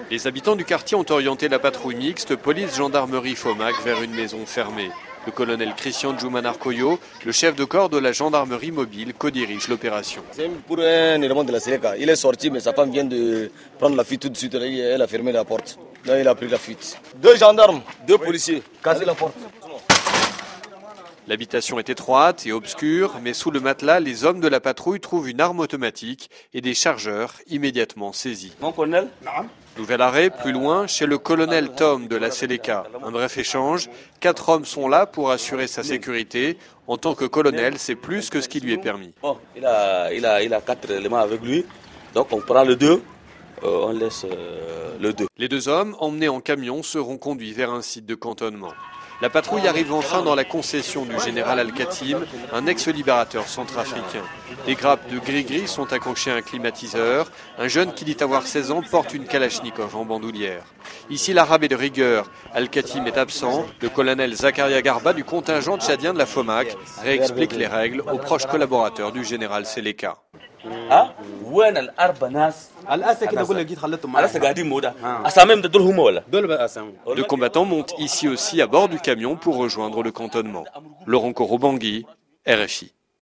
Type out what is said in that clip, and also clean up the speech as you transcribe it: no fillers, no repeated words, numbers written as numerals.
Les habitants du quartier ont orienté la patrouille mixte police-gendarmerie-FOMAC vers une maison fermée. Le colonel Christian Djoumanar-Koyo, le chef de corps de la gendarmerie mobile, co-dirige l'opération. C'est pour un élément de la Seleka. Il est sorti, mais sa femme vient de prendre la fuite tout de suite. Elle a fermé la porte. Là, il a pris la fuite. 2 gendarmes, 2 policiers, cassé la porte. L'habitation est étroite et obscure, mais sous le matelas, les hommes de la patrouille trouvent une arme automatique et des chargeurs immédiatement saisis. Mon colonel ? Nouvel arrêt, plus loin, chez le colonel Tom de la Seleka. Un bref échange. 4 hommes sont là pour assurer sa sécurité. En tant que colonel, c'est plus que ce qui lui est permis. Bon, il a 4 éléments avec lui. Donc on prend le 2, on laisse le 2. Les 2 hommes, emmenés en camion, seront conduits vers un site de cantonnement. La patrouille arrive enfin dans la concession du général Al-Khatim, un ex-libérateur centrafricain. Les grappes de gris-gris sont accrochées à un climatiseur. Un jeune qui dit avoir 16 ans porte une kalachnikov en bandoulière. Ici, l'arabe est de rigueur. Al-Khatim est absent. Le colonel Zakaria Garba du contingent tchadien de la FOMAC réexplique les règles aux proches collaborateurs du général Seleka. Deux combattants montent ici aussi à bord du camion pour rejoindre le cantonnement. Laurent Korobangui, RFI.